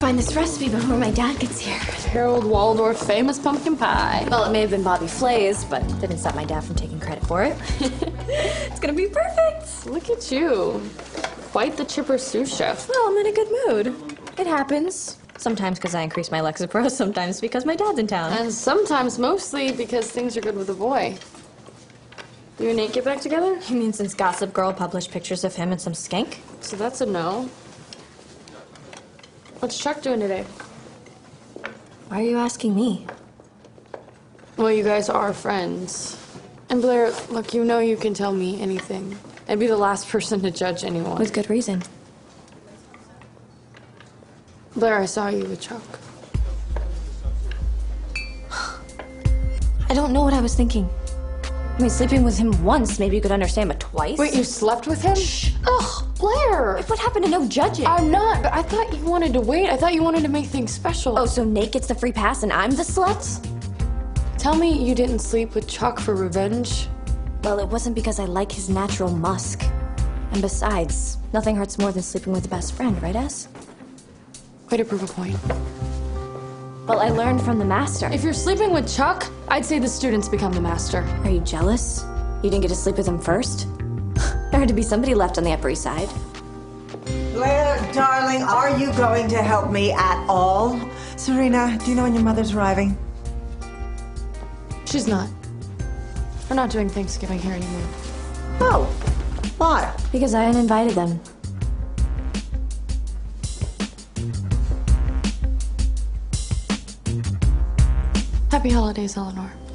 find this recipe before my dad gets here. Harold Waldorf famous pumpkin pie. Well, it may have been Bobby Flay's, but didn't stop my dad from taking credit for it. It's gonna be perfect. Look at you. Quite the chipper sous chef. Well, I'm in a good mood. It happens. Sometimes because I increase my Lexapro, sometimes because my dad's in town. And sometimes mostly because things are good with a boy. You and Nate get back together? You mean since Gossip Girl published pictures of him and some skank? So that's a no. What's Chuck doing today? Why are you asking me? Well, you guys are friends. And Blair, look, you know you can tell me anything. I'd be the last person to judge anyone. With good reason. Blair, I saw you with Chuck. I don't know what I was thinking. I mean, sleeping with him once, maybe you could understand, but twice? Wait, you slept with him? Shh. Ugh, Blair! What happened to no judging? I'm not, but I thought you wanted to wait. I thought you wanted to make things special. Oh, so Nate gets the free pass and I'm the slut? Tell me you didn't sleep with Chuck for revenge. Well, it wasn't because I like his natural musk. And besides, nothing hurts more than sleeping with a best friend, right, S? Way to prove a point. Well, I learned from the master. If you're sleeping with Chuck, I'd say the students become the master. Are you jealous? You didn't get to sleep with him first? There had to be somebody left on the Upper East Side. Blair, darling, are you going to help me at all? Serena, do you know when your mother's arriving? She's not. We're not doing Thanksgiving here anymore. Oh, why? Because I uninvited them. Happy holidays, Eleanor.